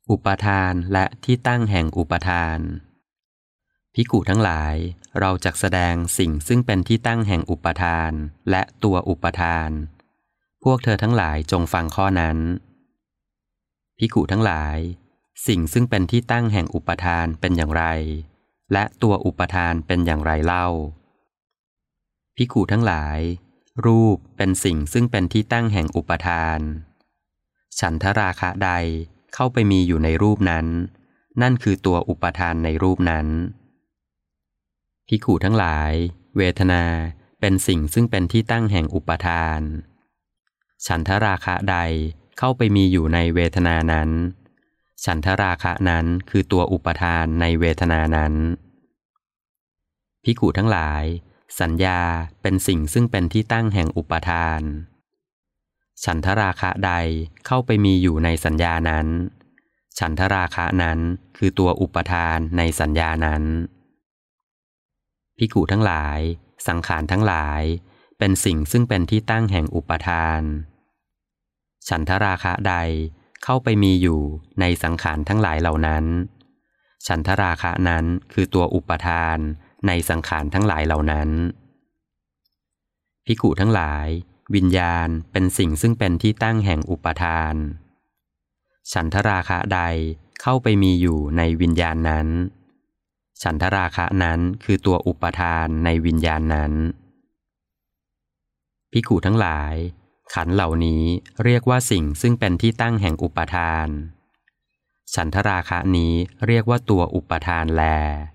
อุปทานและที่ตั้งแห่งอุปทานภิกขุทั้งหลายเราจักแสดงสิ่งซึ่งเป็นที่ตั้งแห่งอุปทานและตัวอุปทานพวกเธอทั้งหลายจงฟังข้อนั้นภิกขุทั้งหลายสิ่งซึ่งเป็นที่ตั้งแห่งอุปทานเป็นอย่างไรและตัวอุปทานเป็นอย่างไรเล่าภิกขุทั้งหลายรูปเป็นสิ่งซึ่งเป็นที่ตั้งแห่งอุปทานฉันทราคะใดเข้าไปมีอยู่ในรูปนั้นนั่นคือตัวอุปทานในรูปนั้นภิกขุทั้งหลายเวทนาเป็นสิ่งซึ่งเป็นที่ตั้งแห่งอุปทานฉันทราคะใดเข้าไปมีอยู่ในเวทนานั้นฉันทราคะนั้นคือตัวอุปทานในเวทนานั้นภิกขุทั้งหลายสัญญาเป็นสิ่งซึ่งเป็นที่ตั้งแห่งอุปทานฉันทราคะใดเข้าไปมีอยู่ในสัญญานั้นฉันทราคะนั้นคือตัวอุปทานในสัญญานั้นภิกขุทั้งหลายสังขารทั้งหลายเป็นสิ่งซึ่งเป็นที่ตั้งแห่งอุปทานฉันทราคะใดเข้าไปมีอยู่ในสังขารทั้งหลายเหล่านั้นฉันทราคะนั้นคือตัวอุปทานในสังขารทั้งหลายเหล่านั้นภิกขุทั้งหลายวิญญาณเป็นสิ่งซึ่งเป็นที่ตั้งแห่งอุปทานฉันทราคะใดเข้าไปมีอยู่ในวิญญาณนั้นฉันทราคะนั้นคือตัวอุปทานในวิญญาณนั้นภิกขุทั้งหลายขันธ์เหล่านี้เรียกว่าสิ่งซึ่งเป็นที่ตั้งแห่งอุปทานฉันทราคะนี้เรียกว่าตัวอุปทานแล